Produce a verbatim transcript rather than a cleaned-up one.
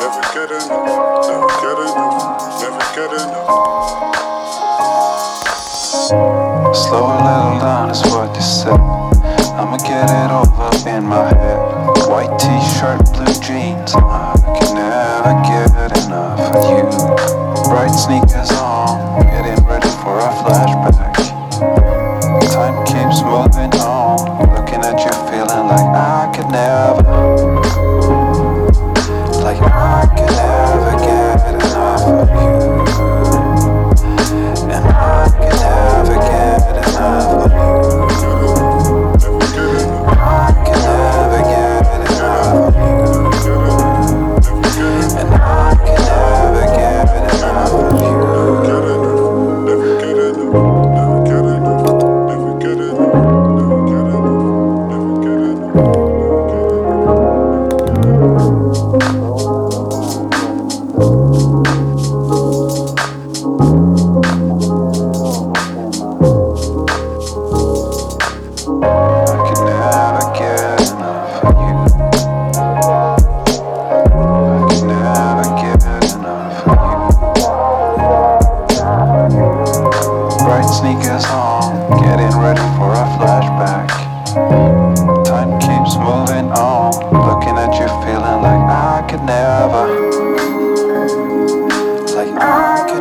never get enough, never get enough, never get enough. Slow a little down is what you said. I'ma get it over in my head. White t-shirt, blue jeans, I can never get enough of you. Bright sneakers on, getting ready for a flashback. Time keeps moving on, looking at you feeling like I could never, like I could never get enough of you. And I could never get enough of you. I could never get enough of you. And I could never get enough of you. Never get enough, never get enough, never get enough, never get enough, never get enough, never get I could never get enough of you. I could never get enough of you. Bright sneakers on, getting ready for a flashback. Time keeps moving on, looking at you feeling like I could never, like I could